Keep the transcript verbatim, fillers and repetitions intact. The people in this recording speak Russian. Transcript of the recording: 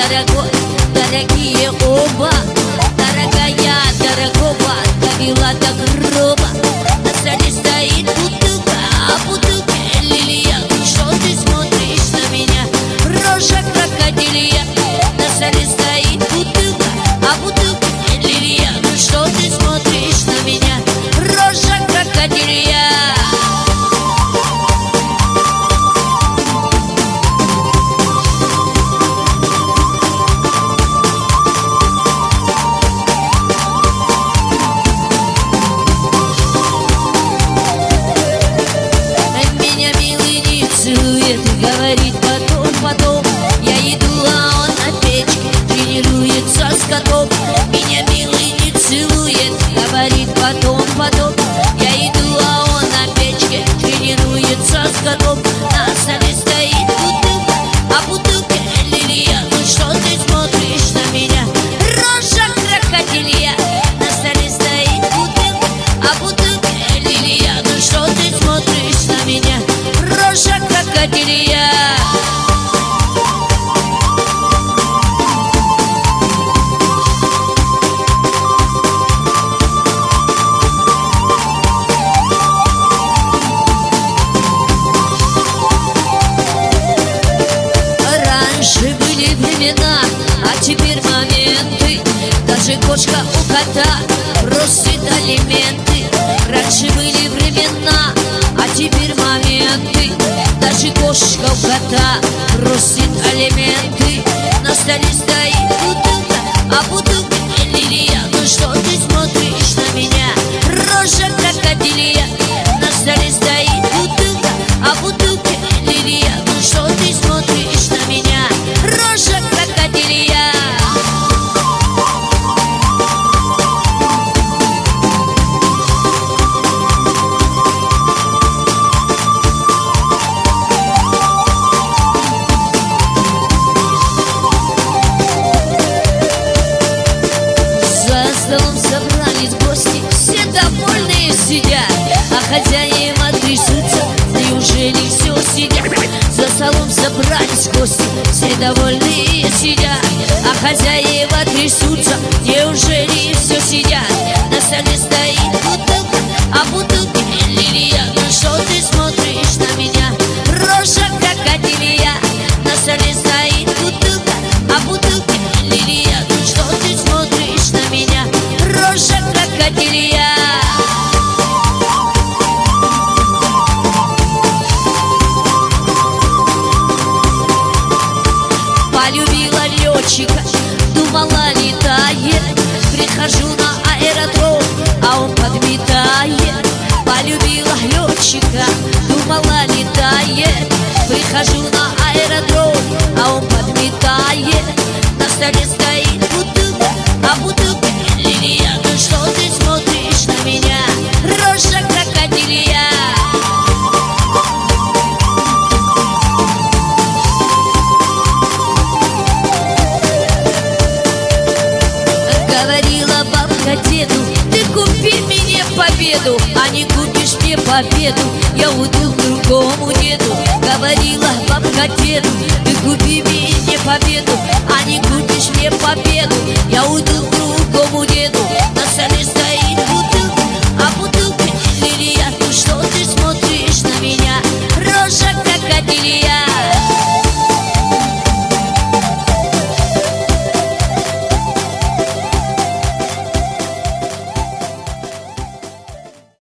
дорогой, дорогие оба. Дорогая, дорогого, довела до гроба. На столе стоит бутылка, а в бутылке лилия. Что ты смотришь на меня, рожа крокодилья? На столе стоит бутылка, а в бутылке лилия. Ну что ты смотришь на меня, рожа крокодилья? Говорит потом, потом. Я иду, а он на печке тренируется с котом. Меня милый не целует. Говорит потом, потом. Я иду, а он на печке тренируется с котом. На столе стоит бутылка, а в бутылке лилия. Ну что ты смотришь на меня, рожа крокодилья? На столе стоит бутылка, а в бутылке лилия. Ну что ты смотришь на меня, рожа крокодилья? Раньше были времена, а теперь моменты. Даже кошка у кота просит алименты. Раньше были времена, а теперь моменты. Даже кошка у кота просит алименты. На столе стоит бутылка, а в бутылке лилия. Ну что ты смотришь на меня, рожа крокодилья? На столе стоит бутылка, а в бутылке лилия. Ну что ты смотришь на меня, рожа крокодилья? За столом собрались гости, все довольные сидят, а хозяева трясутся, неужели все сидят? За столом собрались гости, все довольные сидят, а хозяева трясутся, неужели все сидят? На столе стоит бутылка, а в бутылке лилия. Ну что ты смотришь на меня, рожа крокодилья? На столе стоит бутылка, а в бутылке лилия. Ну что ты смотришь на меня, рожа крокодилья? Полюбила летчика, думала летает. Прихожу на аэродром, а он подметает. Полюбила летчика, думала летает. Прихожу на аэродром, а он подметает. На столе стоит бутылка, а в бутылке лилия. Ну что ты смотришь на меня, рожа крокодилья? Говорила бабка деду, ты купи мне победу, а не купишь мне победу, я уйду к другому деду. Говорила бабка деду, ты купи мне победу, а не купишь мне победу, я уйду к другому деду. На столе